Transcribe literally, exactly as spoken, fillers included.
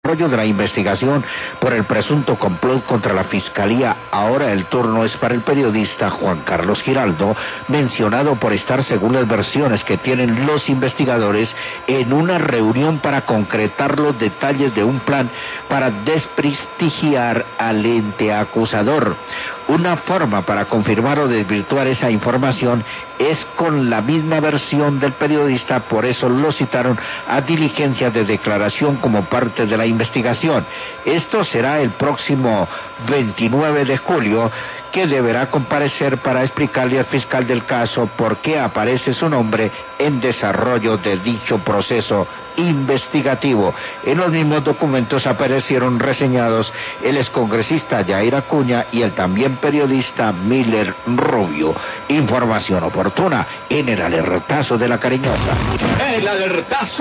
desarrollo de la investigación por el presunto complot contra la Fiscalía. Ahora el turno es para el periodista Juan Carlos Giraldo, mencionado por estar, según las versiones que tienen los investigadores, en una reunión para concretar los detalles de un plan para desprestigiar al ente acusador. Una forma para confirmar o desvirtuar esa información es con la misma versión del periodista, por eso lo citaron a diligencia de declaración como parte de la investigación. Esto será el próximo veintinueve de julio, que deberá comparecer para explicarle al fiscal del caso por qué aparece su nombre en desarrollo de dicho proceso investigativo. En los mismos documentos aparecieron reseñados el excongresista Yair Acuña y el también periodista Miller Rubio. Información oportuna en el Alertazo de la Cariñosa. El Alertazo.